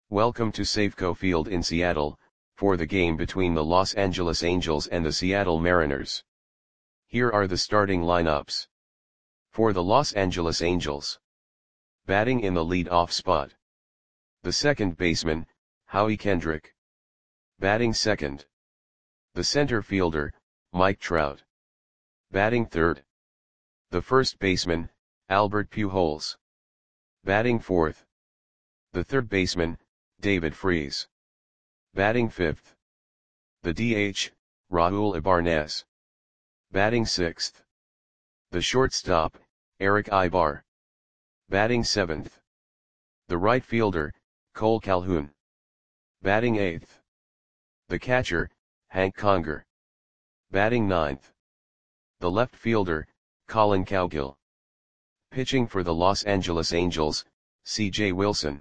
Welcome to Safeco Field in Seattle, for the game between the Los Angeles Angels and the Seattle Mariners. Here are the starting lineups. For the Los Angeles Angels. Batting in the lead-off spot. The second baseman, Howie Kendrick. Batting second. The center fielder, Mike Trout. Batting third. The first baseman, Albert Pujols. Batting fourth. The third baseman, David Freese. Batting fifth. The DH, Raul Ibarnez. Batting sixth. The shortstop, Erick Aybar. Batting seventh. The right fielder, Cole Calhoun. Batting eighth. The catcher, Hank Conger. Batting ninth. The left fielder, Colin Cowgill. Pitching for the Los Angeles Angels, C.J. Wilson.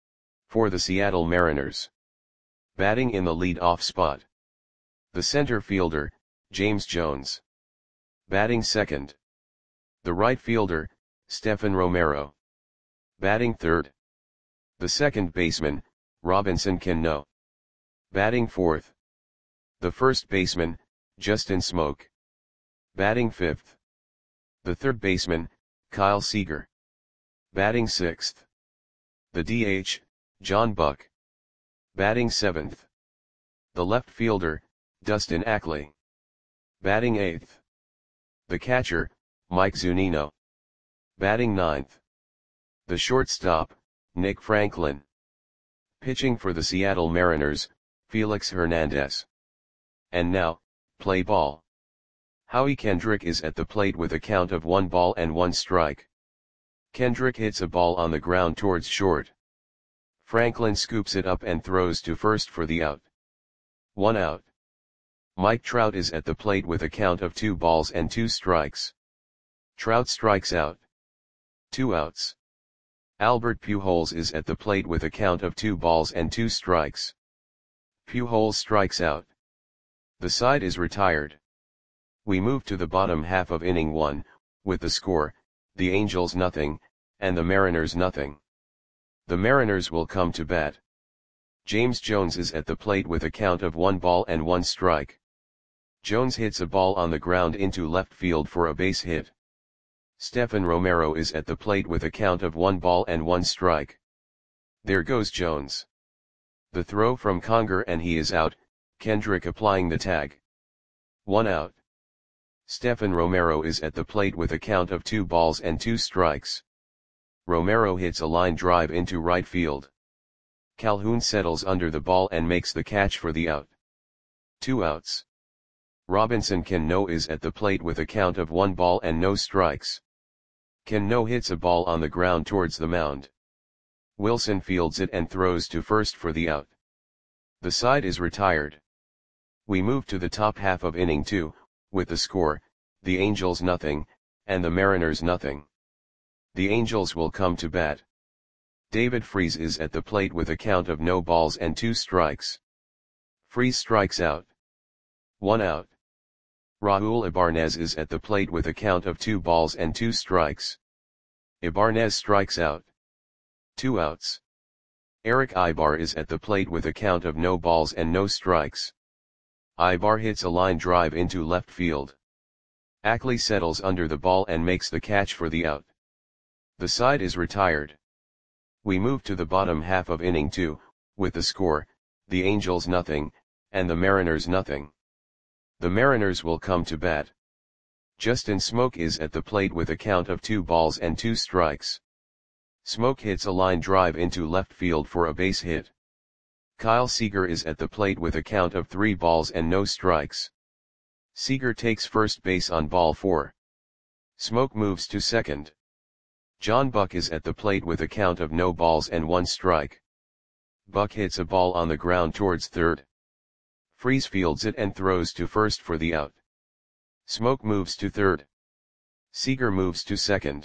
For the Seattle Mariners. Batting in the lead-off spot. The center fielder, James Jones. Batting second. The right fielder, Stephen Romero. Batting third. The second baseman, Robinson Cano. Batting fourth. The first baseman, Justin Smoak. Batting fifth. The third baseman, Kyle Seager. Batting sixth. The DH, John Buck. Batting seventh. The left fielder, Dustin Ackley. Batting eighth. The catcher, Mike Zunino. Batting ninth. The shortstop, Nick Franklin. Pitching for the Seattle Mariners, Felix Hernandez. And now, play ball. Howie Kendrick is at the plate with a count of 1 strike. Kendrick hits a ball on the ground towards short. Franklin scoops it up and throws to first for the out. 1 out. Mike Trout is at the plate with a count of 2 strikes. Trout strikes out. 2 outs. Albert Pujols is at the plate with a count of 2 strikes. Pujols strikes out. The side is retired. We move to the bottom half of inning 1, with the score, the Angels nothing, and the Mariners nothing. The Mariners will come to bat. James Jones is at the plate with a count of 1 strike. Jones hits a ball on the ground into left field for a base hit. Stephen Romero is at the plate with a count of 1 strike. There goes Jones. The throw from Conger and he is out, Kendrick applying the tag. 1 out. Stephen Romero is at the plate with a count of 2 strikes. Romero hits a line drive into right field. Calhoun settles under the ball and makes the catch for the out. 2 outs. Robinson Cano is at the plate with a count of 1 strikes. Cano hits a ball on the ground towards the mound. Wilson fields it and throws to first for the out. The side is retired. We move to the top half of inning 2, with the score, the Angels nothing, and the Mariners nothing. The Angels will come to bat. David Freese is at the plate with a count of 2 strikes. Freese strikes out. 1 out. Raul Ibarnez is at the plate with a count of 2 strikes. Ibarnez strikes out. 2 outs. Erick Aybar is at the plate with a count of no strikes. Aybar hits a line drive into left field. Ackley settles under the ball and makes the catch for the out. The side is retired. We move to the bottom half of inning 2, with the score, the Angels nothing, and the Mariners nothing. The Mariners will come to bat. Justin Smoak is at the plate with a count of 2 strikes. Smoak hits a line drive into left field for a base hit. Kyle Seager is at the plate with a count of 3 strikes. Seager takes first base on ball 4. Smoak moves to second. John Buck is at the plate with a count of no balls and 1 strike. Buck hits a ball on the ground towards third. Freese fields it and throws to first for the out. Smoak moves to third. Seager moves to second.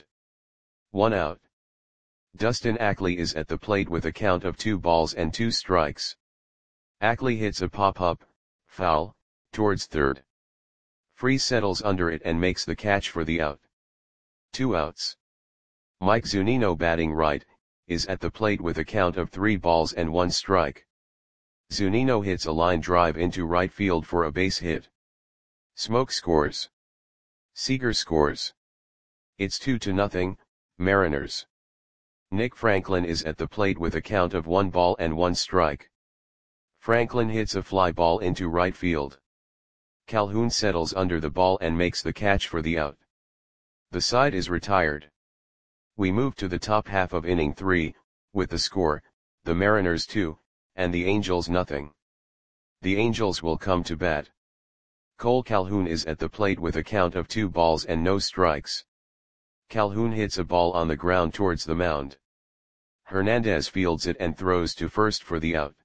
1 out. Dustin Ackley is at the plate with a count of 2 strikes. Ackley hits a pop-up, foul, towards third. Freese settles under it and makes the catch for the out. 2 outs. Mike Zunino batting right, is at the plate with a count of 3 balls and 1 strike. Zunino hits a line drive into right field for a base hit. Smoke scores. Seager scores. It's 2-0, Mariners. Nick Franklin is at the plate with a count of 1 ball and 1 strike. Franklin hits a fly ball into right field. Calhoun settles under the ball and makes the catch for the out. The side is retired. We move to the top half of inning 3, with the score, the Mariners 2, and the Angels nothing. The Angels will come to bat. Cole Calhoun is at the plate with a count of 2 balls and no strikes. Calhoun hits a ball on the ground towards the mound. Hernandez fields it and throws to first for the out.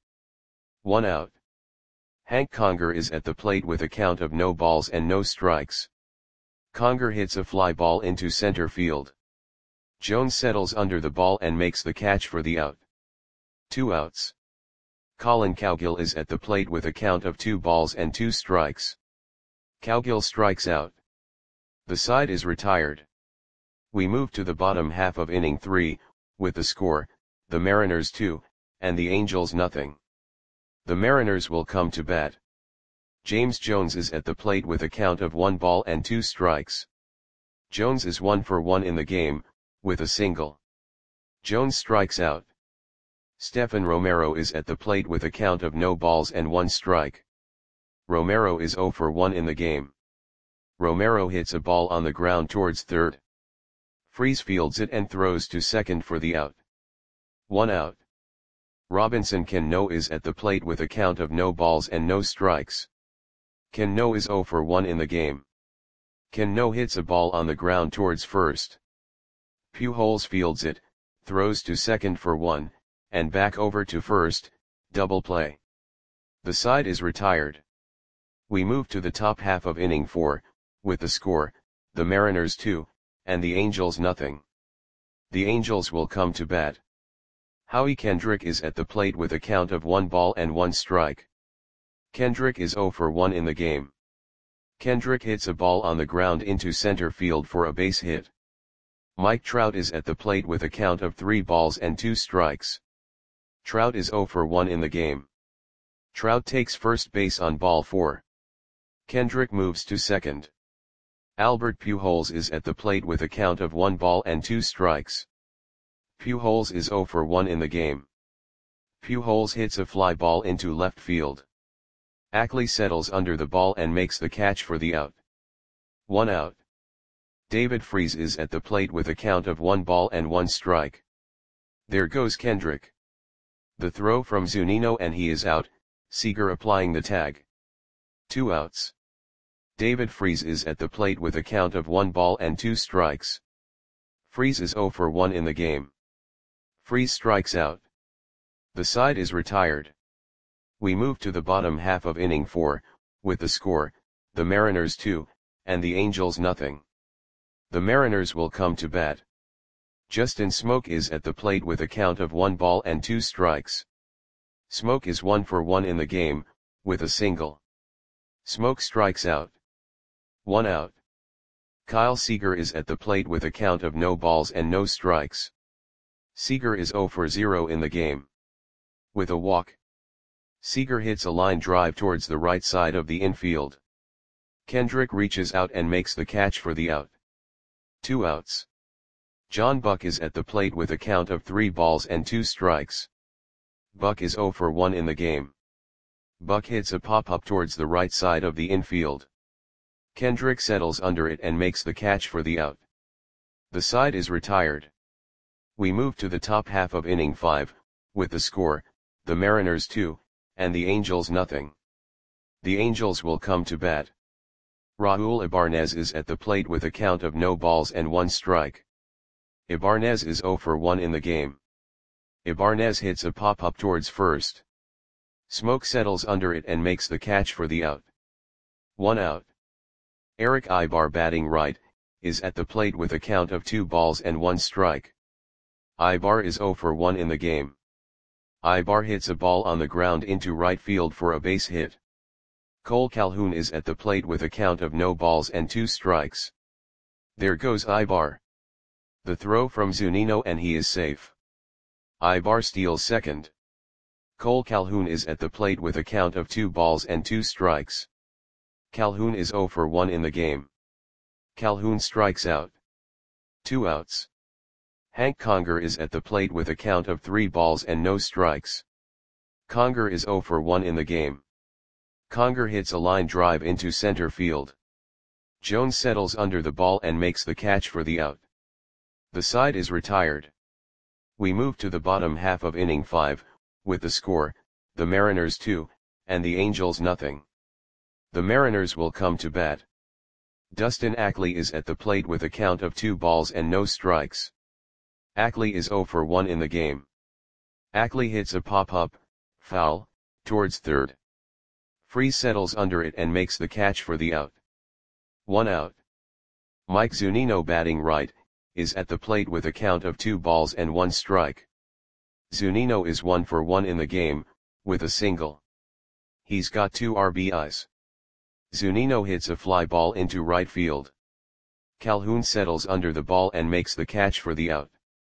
1 out. Hank Conger is at the plate with a count of no balls and no strikes. Conger hits a fly ball into center field. Jones settles under the ball and makes the catch for the out. 2 outs. Colin Cowgill is at the plate with a count of 2 balls and 2 strikes. Cowgill strikes out. The side is retired. We move to the bottom half of inning 3, with the score, the Mariners 2, and the Angels nothing. The Mariners will come to bat. James Jones is at the plate with a count of 1 ball and 2 strikes. Jones is 1 for 1 in the game, with a single. Jones strikes out. Stephen Romero is at the plate with a count of no balls and 1 strike. Romero is 0 for 1 in the game. Romero hits a ball on the ground towards third. Freese fields it and throws to second for the out. 1 out. Robinson Cano is at the plate with a count of no balls and no strikes. Cano is 0 for 1 in the game. Cano hits a ball on the ground towards first. Pujols fields it, throws to second for 1, and back over to first, double play. The side is retired. We move to the top half of inning 4, with the score, the Mariners 2, and the Angels nothing. The Angels will come to bat. Howie Kendrick is at the plate with a count of 1 ball and 1 strike. Kendrick is 0 for 1 in the game. Kendrick hits a ball on the ground into center field for a base hit. Mike Trout is at the plate with a count of 3 balls and 2 strikes. Trout is 0 for 1 in the game. Trout takes first base on ball 4. Kendrick moves to second. Albert Pujols is at the plate with a count of 1 ball and 2 strikes. Pujols is 0 for 1 in the game. Pujols hits a fly ball into left field. Ackley settles under the ball and makes the catch for the out. 1 out. David Freese is at the plate with a count of 1 ball and 1 strike. There goes Kendrick. The throw from Zunino and he is out, Seager applying the tag. 2 outs. David Freese is at the plate with a count of 1 ball and 2 strikes. Freese is 0 for 1 in the game. Freese strikes out. The side is retired. We move to the bottom half of inning 4, with the score, the Mariners 2, and the Angels nothing. The Mariners will come to bat. Justin Smoke is at the plate with a count of 1 ball and 2 strikes. Smoke is 1 for 1 in the game, with a single. Smoke strikes out. 1 out. Kyle Seager is at the plate with a count of no balls and no strikes. Seager is 0 for 0 in the game. With a walk. Seager hits a line drive towards the right side of the infield. Kendrick reaches out and makes the catch for the out. 2 outs. John Buck is at the plate with a count of 3 balls and 2 strikes. Buck is 0 for 1 in the game. Buck hits a pop-up towards the right side of the infield. Kendrick settles under it and makes the catch for the out. The side is retired. We move to the top half of inning 5, with the score, the Mariners 2, and the Angels nothing. The Angels will come to bat. Raul Ibanez is at the plate with a count of no balls and 1 strike. Ibanez is 0 for 1 in the game. Ibanez hits a pop-up towards first. Smoke settles under it and makes the catch for the out. 1 out. Eric Ibar batting right, is at the plate with a count of 2 balls and 1 strike. Ibar is 0 for 1 in the game. Ibar hits a ball on the ground into right field for a base hit. Cole Calhoun is at the plate with a count of no balls and 2 strikes. There goes Ibar. The throw from Zunino and he is safe. Ibar steals second. Cole Calhoun is at the plate with a count of 2 balls and 2 strikes. Calhoun is 0 for 1 in the game. Calhoun strikes out. 2 outs. Hank Conger is at the plate with a count of 3 balls and no strikes. Conger is 0 for 1 in the game. Conger hits a line drive into center field. Jones settles under the ball and makes the catch for the out. The side is retired. We move to the bottom half of inning 5, with the score, the Mariners 2, and the Angels nothing. The Mariners will come to bat. Dustin Ackley is at the plate with a count of 2 balls and no strikes. Ackley is 0 for 1 in the game. Ackley hits a pop-up, foul, towards third. Freese settles under it and makes the catch for the out. 1 out. Mike Zunino, batting right, is at the plate with a count of 2 balls and 1 strike. Zunino is 1 for 1 in the game, with a single. He's got 2 RBIs. Zunino hits a fly ball into right field. Calhoun settles under the ball and makes the catch for the out.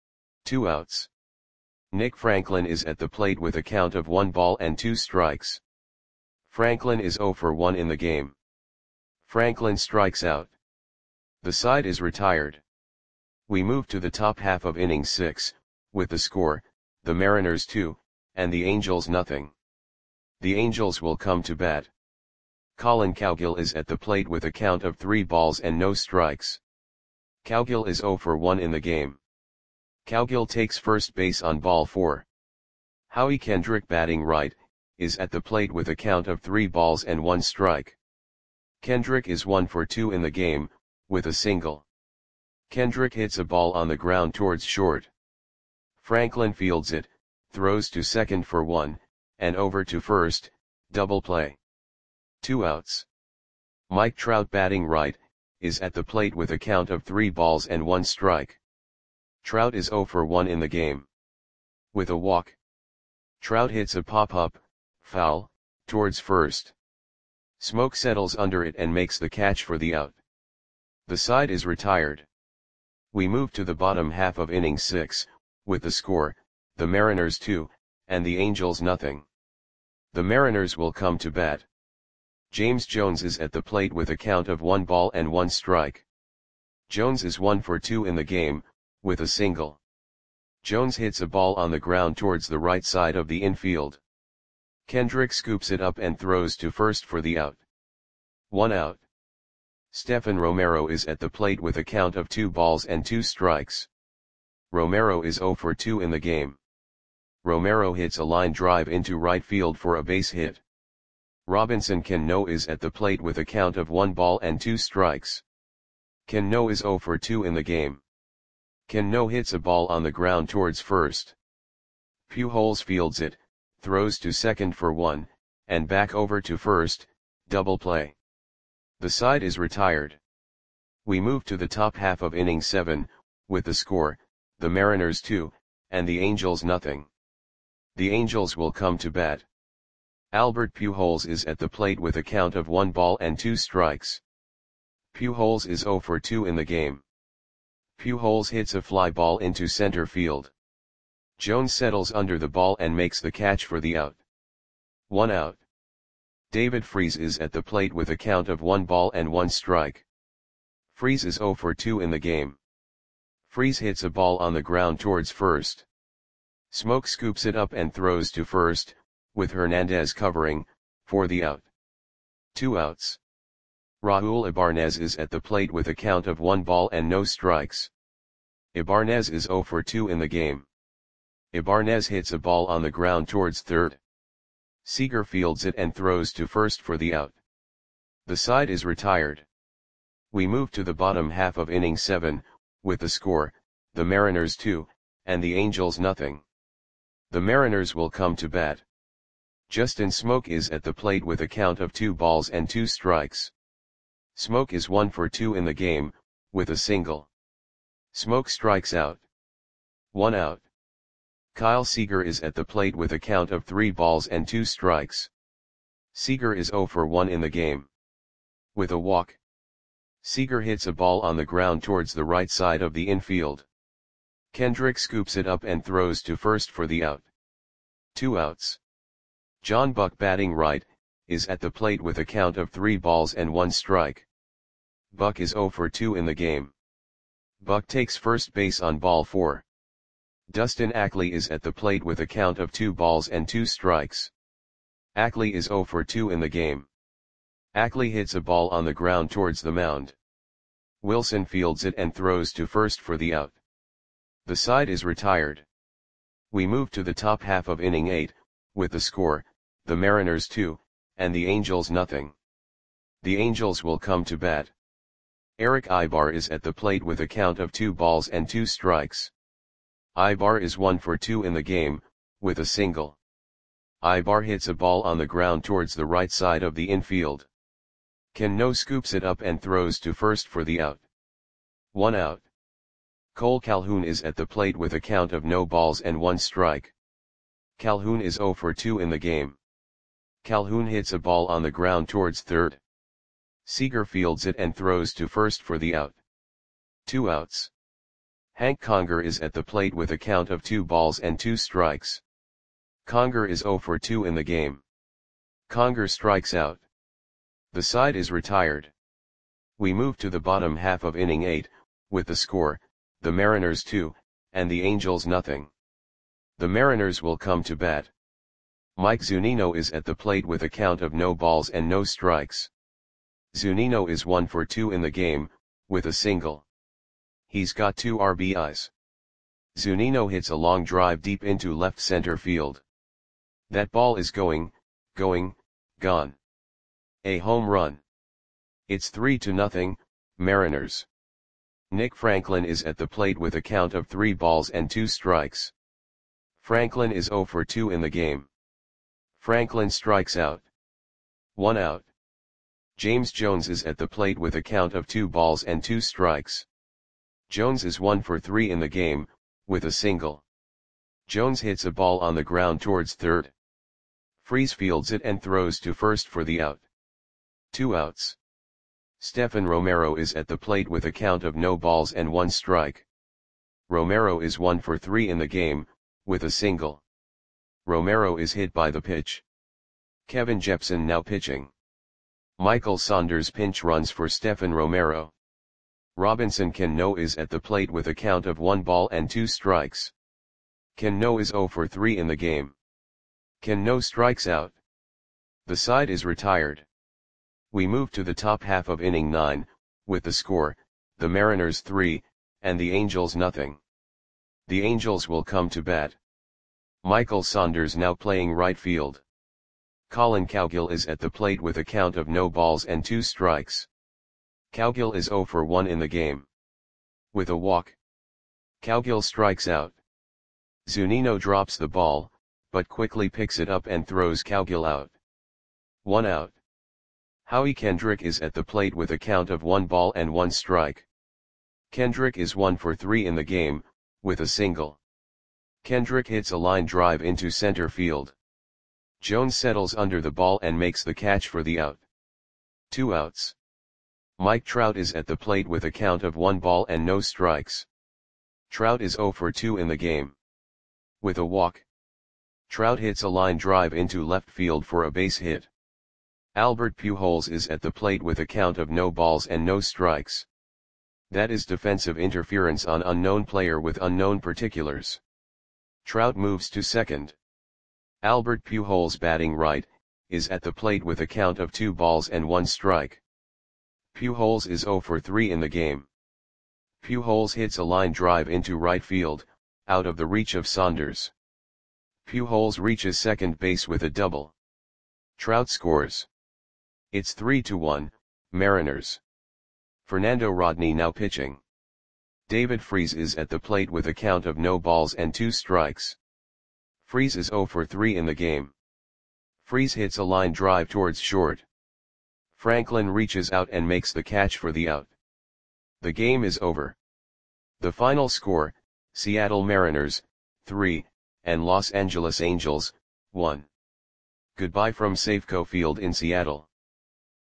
2 outs. Nick Franklin is at the plate with a count of 1 ball and 2 strikes. Franklin is 0 for 1 in the game. Franklin strikes out. The side is retired. We move to the top half of inning 6, with the score, the Mariners 2, and the Angels nothing. The Angels will come to bat. Colin Cowgill is at the plate with a count of 3 balls and no strikes. Cowgill is 0 for 1 in the game. Cowgill takes first base on ball 4. Howie Kendrick, batting right, is at the plate with a count of 3 balls and 1 strike. Kendrick is 1 for 2 in the game, with a single. Kendrick hits a ball on the ground towards short. Franklin fields it, throws to second for 1, and over to first, double play. 2 outs. Mike Trout, batting right, is at the plate with a count of 3 balls and 1 strike. Trout is 0 for 1 in the game. With a walk. Trout hits a pop-up, foul, towards first. Smoke settles under it and makes the catch for the out. The side is retired. We move to the bottom half of inning 6, with the score, the Mariners 2, and the Angels nothing. The Mariners will come to bat. James Jones is at the plate with a count of 1 ball and 1 strike. Jones is 1 for 2 in the game, with a single. Jones hits a ball on the ground towards the right side of the infield. Kendrick scoops it up and throws to first for the out. 1 out. Stephen Romero is at the plate with a count of 2 balls and 2 strikes. Romero is 0 for 2 in the game. Romero hits a line drive into right field for a base hit. Robinson Cano is at the plate with a count of 1 ball and 2 strikes. Cano is 0 for 2 in the game. Cano hits a ball on the ground towards first. Pujols fields it, throws to second for 1, and back over to first, double play. The side is retired. We move to the top half of inning 7, with the score, the Mariners 2, and the Angels nothing. The Angels will come to bat. Albert Pujols is at the plate with a count of 1 ball and 2 strikes. Pujols is 0 for 2 in the game. Pujols hits a fly ball into center field. Jones settles under the ball and makes the catch for the out. 1 out. David Freese is at the plate with a count of 1 ball and 1 strike. Freese is 0 for 2 in the game. Freese hits a ball on the ground towards first. Smoke scoops it up and throws to first, with Hernandez covering, for the out. 2 outs. Raul Ibanez is at the plate with a count of 1 ball and no strikes. Ibanez is 0 for 2 in the game. Ibanez hits a ball on the ground towards third. Seager fields it and throws to first for the out. The side is retired. We move to the bottom half of inning 7, with the score, the Mariners 2, and the Angels nothing. The Mariners will come to bat. Justin Smoke is at the plate with a count of 2 balls and 2 strikes. Smoke is 1 for 2 in the game, with a single. Smoke strikes out. 1 out. Kyle Seager is at the plate with a count of 3 balls and 2 strikes. Seager is 0 for 1 in the game. With a walk. Seager hits a ball on the ground towards the right side of the infield. Kendrick scoops it up and throws to first for the out. 2 outs. John Buck, batting right, is at the plate with a count of 3 balls and 1 strike. Buck is 0 for 2 in the game. Buck takes first base on ball 4. Dustin Ackley is at the plate with a count of 2 balls and 2 strikes. Ackley is 0 for 2 in the game. Ackley hits a ball on the ground towards the mound. Wilson fields it and throws to first for the out. The side is retired. We move to the top half of inning 8, with the score, the Mariners 2, and the Angels nothing. The Angels will come to bat. Eric Ibar is at the plate with a count of 2 balls and 2 strikes. Ibar is 1 for 2 in the game, with a single. Ibar hits a ball on the ground towards the right side of the infield. Cano scoops it up and throws to first for the out. 1 out. Cole Calhoun is at the plate with a count of no balls and 1 strike. Calhoun is 0 for 2 in the game. Calhoun hits a ball on the ground towards third. Seager fields it and throws to first for the out. 2 outs. Hank Conger is at the plate with a count of 2 balls and 2 strikes. Conger is 0 for 2 in the game. Conger strikes out. The side is retired. We move to the bottom half of inning 8, with the score, the Mariners 2, and the Angels nothing. The Mariners will come to bat. Mike Zunino is at the plate with a count of no balls and no strikes. Zunino is 1 for 2 in the game, with a single. He's got 2 RBIs. Zunino hits a long drive deep into left center field. That ball is going, gone. A home run. It's 3-0, Mariners. Nick Franklin is at the plate with a count of 3 balls and 2 strikes. Franklin is 0 for 2 in the game. Franklin strikes out. 1 out. James Jones is at the plate with a count of 2 balls and 2 strikes. Jones is 1 for 3 in the game, with a single. Jones hits a ball on the ground towards third. Freese fields it and throws to first for the out. 2 outs. Stephen Romero is at the plate with a count of no balls and 1 strike. Romero is 1 for 3 in the game, with a single. Romero is hit by the pitch. Kevin Jepson now pitching. Michael Saunders pinch runs for Stephen Romero. Robinson Cano is at the plate with a count of 1 ball and 2 strikes. Cano is 0 for 3 in the game. Cano strikes out. The side is retired. We move to the top half of inning 9, with the score, the Mariners 3, and the Angels nothing. The Angels will come to bat. Michael Saunders now playing right field. Colin Cowgill is at the plate with a count of no balls and 2 strikes. Cowgill is 0 for 1 in the game. With a walk. Cowgill strikes out. Zunino drops the ball, but quickly picks it up and throws Cowgill out. 1 out. Howie Kendrick is at the plate with a count of 1 ball and 1 strike. Kendrick is 1 for 3 in the game, with a single. Kendrick hits a line drive into center field. Jones settles under the ball and makes the catch for the out. 2 outs. Mike Trout is at the plate with a count of 1 ball and no strikes. Trout is 0 for 2 in the game. With a walk. Trout hits a line drive into left field for a base hit. Albert Pujols is at the plate with a count of no balls and no strikes. That is defensive interference on unknown player with unknown particulars. Trout moves to second. Albert Pujols, batting right, is at the plate with a count of 2 balls and 1 strike. Pujols is 0 for 3 in the game. Pujols hits a line drive into right field, out of the reach of Saunders. Pujols reaches second base with a double. Trout scores. It's 3-1, Mariners. Fernando Rodney now pitching. David Freese is at the plate with a count of no balls and 2 strikes. Freese is 0 for 3 in the game. Freese hits a line drive towards short. Franklin reaches out and makes the catch for the out. The game is over. The final score, Seattle Mariners, 3, and Los Angeles Angels, 1. Goodbye from Safeco Field in Seattle.